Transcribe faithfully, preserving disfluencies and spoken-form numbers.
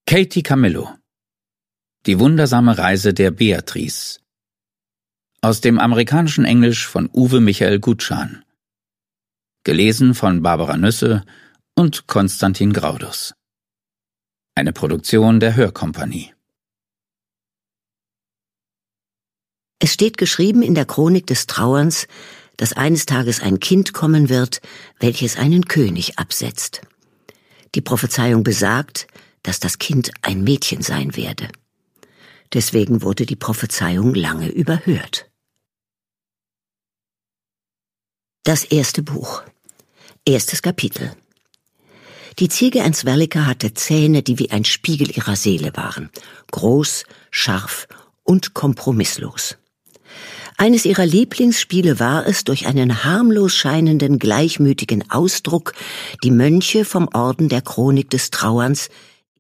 Katie Camillo. Die wundersame Reise der Beatrice. Aus dem amerikanischen Englisch von Uwe Michael Gutschan. Gelesen von Barbara Nüsse und Konstantin Graudus. Eine Produktion der Hörkompanie. Es steht geschrieben in der Chronik des Trauerns, dass eines Tages ein Kind kommen wird, welches einen König absetzt. Die Prophezeiung besagt, dass das Kind ein Mädchen sein werde. Deswegen wurde die Prophezeiung lange überhört. Das erste Buch. Erstes Kapitel. Die Ziege Enswellica hatte Zähne, die wie ein Spiegel ihrer Seele waren. Groß, scharf und kompromisslos. Eines ihrer Lieblingsspiele war es, durch einen harmlos scheinenden, gleichmütigen Ausdruck die Mönche vom Orden der Chronik des Trauerns